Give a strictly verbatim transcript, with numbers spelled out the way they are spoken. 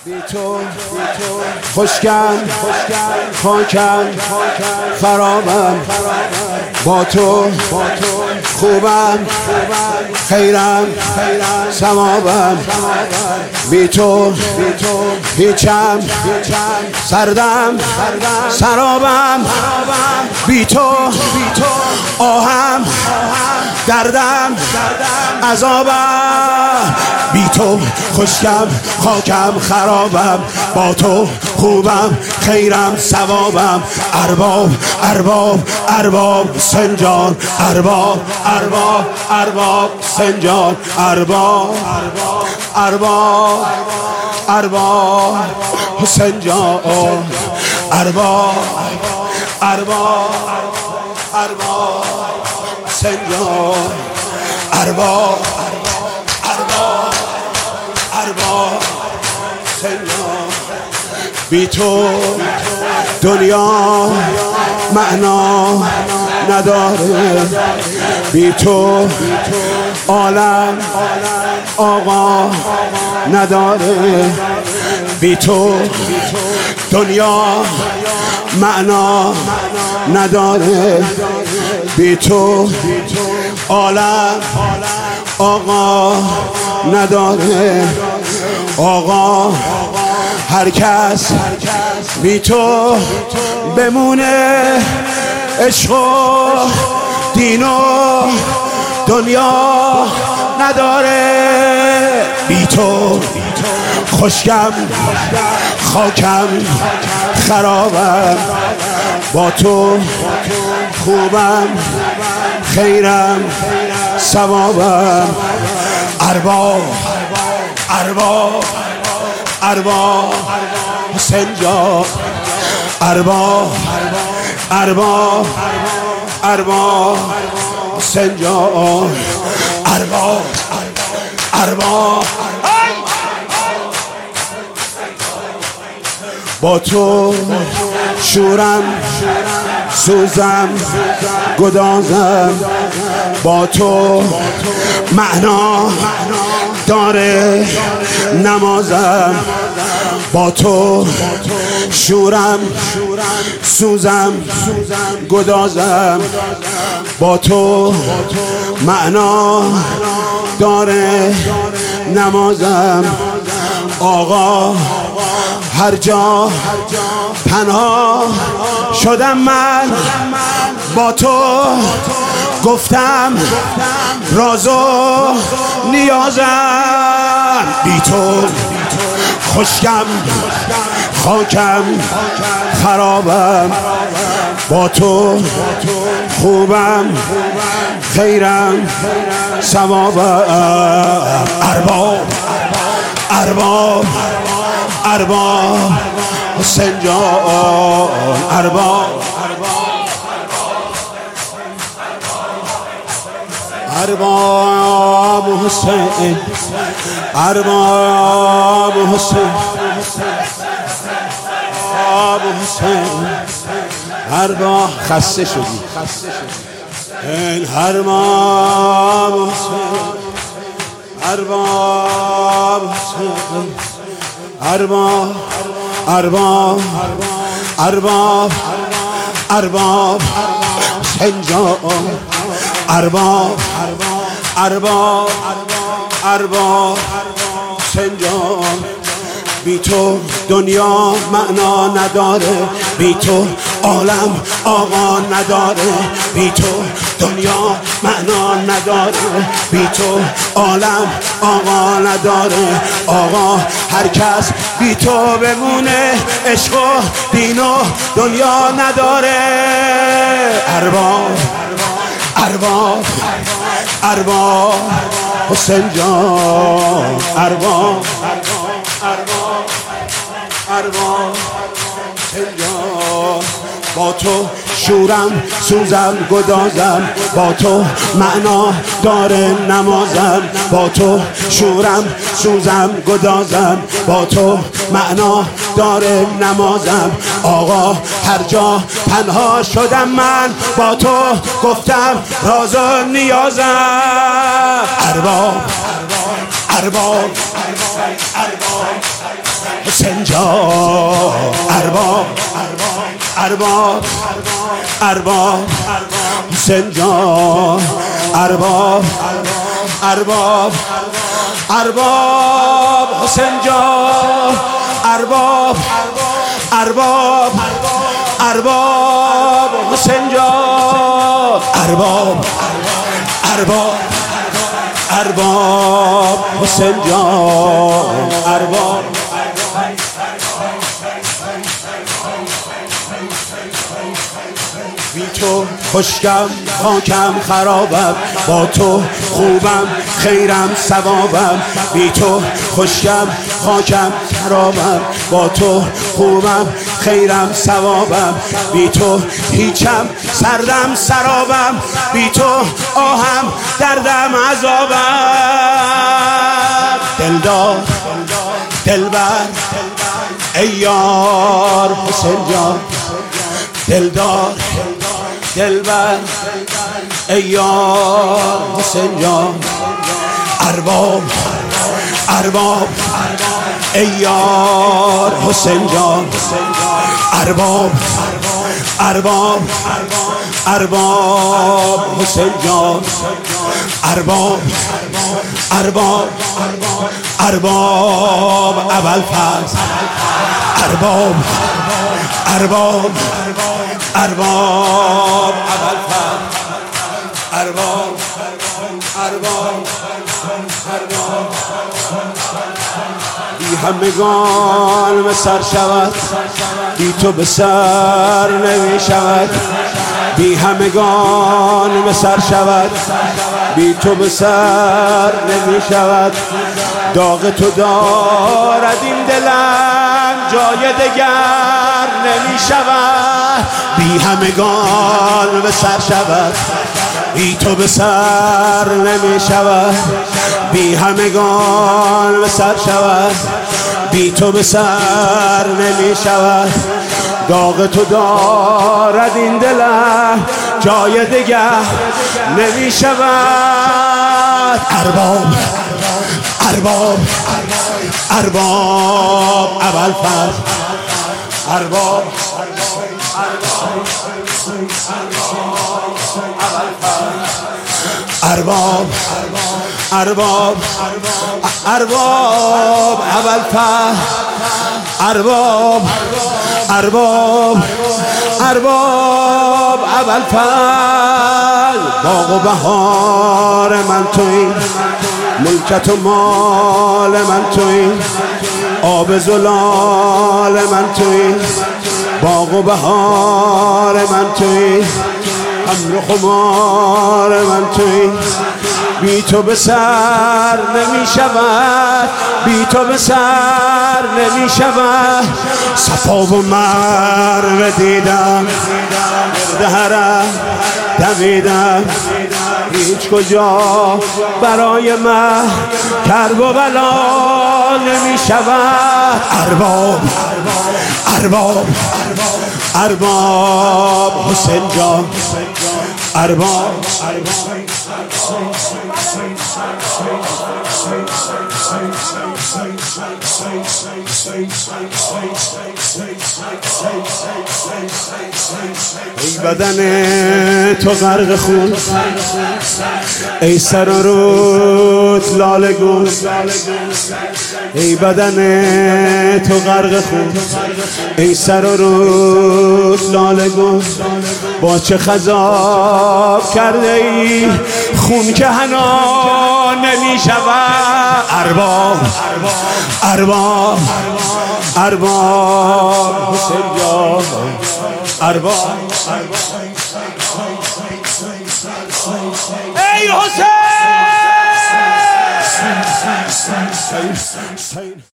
بی تو خشکم خاکم خرابم، با تو خوبم خیرم ثوابم، بی تو هیچم سردم سرابم، بی تو آهم دردم عذابم، بی تو خشکم خاکم خرابم، با تو خوبم خیرم ثوابم، ارباب ارباب ارباب سنجان، ارباب ارباب ارباب سنجان، ارباب ارباب ارباب سنجان، ارباب ارباب ارباب سنجان، ارباب ارباب ارباب سنجان، بی تو دنیا معنا نداره، بی تو عالم آقا نداره، بی تو دنیا معنا نداره، بی تو عالم آقا نداره، آقا هر کس بی تو بمونه، عشق و دین و دنیا نداره، بی تو خشکم خاکم خرابم، با تو خوبم خیرم ثوابم، ارباب ارباب ارباب سنجان، ارباب ارباب ارباب سنجان، ارباب ارباب با تو شورم سوزم گدازم، با تو معنا داره نمازم، با تو شورم سوزم گدازم، با تو معنا داره نمازم، آقا هر جا پناه شدم من، با تو گفتم راز و نیازم، بی تو خشکم خاکم خرابم، با تو خوبم خیرم ثوابم، ارباب ارباب ارباب سنجان، ارباب ارباب حسین ارباب حسین ارباب حسین ارباب خسته شدی این ارباب حسین ارباب حسین ارباب ارباب ارباب ارباب سنجان، ارباب ارباب ارباب سنجان، بی تو دنیا معنا نداره، بی تو عالم آقا نداره، بی تو دنیا معنا نداره، بی تو عالم آقا نداره، آقا هر کس بی تو بمونه، عشق و دین و دنیا نداره، ارباب ارباب ارباب حسین جان، ارباب ارباب ارباب حسین جان، با تو شورم سوزم گدازم، با تو معنا داره نمازم، با تو شورم سوزم گدازم، با تو معنا داره نمازم، آقا هر جا تنها شدم من، با تو گفتم راز و نیازم، ارباب ارباب ارباب حسین جان ارباب ارباب ارباب حسین جان ارباب ارباب ارباب حسین جان ارباب ارباب ارباب حسین جان ارباب ارباب ارباب حسین جان ارباب بی تو خشکم خاکم خرابم، با تو خوبم خیرم ثوابم. بی تو خشکم خاکم خرابم، با تو خوبم خیرم ثوابم. بی تو هیچم سردم سرابم، بی تو آهم دردم عذابم. دلدار دلبر ای یار حسین جان، دلدار دلبر ای یار حسین جان. ارباب ارباب ای یار حسین جان. ارباب ارباب ارباب حسین جان. ارباب ارباب ارباب ابوالفضل. ارباب ارباب ارباب ابوالفضل. ارباب ارباب ارباب بی همگان به سر شود، بی تو به سر نمی شود. بی همگان به سر شود، بی تو به سر نمی شود. داغ تو دارد این دلم، جای دگر نمی شود. بی همگان به سر شود، بی تو به سر نمی شود. بی همگان به سر شود، بی تو به سر نمی شود. داغ تو دارد این دلم، جای دگر نمی شود. ارباب ارباب ارباب ابوالفضل. ارباب ارباب ارباب ارباب ابوالفضل. ارباب ارباب ارباب ابوالفضل. باغ و بهار من تویی، ملکت و مال من تویی، آب زلال من تویی. باغ و بهار من تویی، امر و خمار من تویی. بی تو به سر نمی شود، بی تو به سر نمی شود. صفا و مروه دیدم، گرد حرم دویدم. هیچ کجا برای من کرب و بلا نمی شود. ارباب ارباب ارباب حسین جان. ارباب ای بدن تو غرق خون، ای سر و رود لاله گون. ای بدن تو غرق خون، ای سر و رود لاله گون. با چه خضاب کرده ای خون که حنا نمی شود. ارباب ارباب ارباب حسین جان. ارباب ای حسین.